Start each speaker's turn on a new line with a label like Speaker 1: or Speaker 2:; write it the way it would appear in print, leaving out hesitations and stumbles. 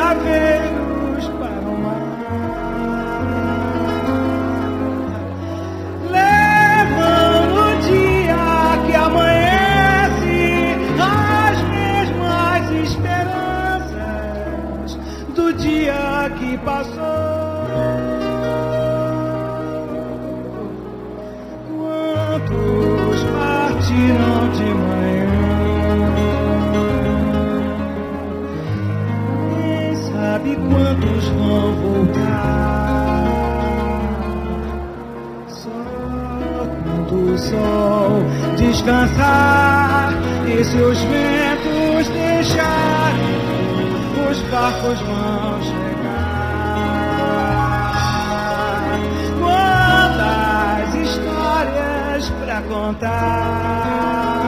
Speaker 1: craveiros para o mar. Levam no dia que amanhece as mesmas esperanças do dia que passou. Quantos partiram de manhã? Quem sabe quantos vão voltar? Só quando o sol descansar e seus ventos deixarem, os barcos vão chegar. Quantas histórias pra contar?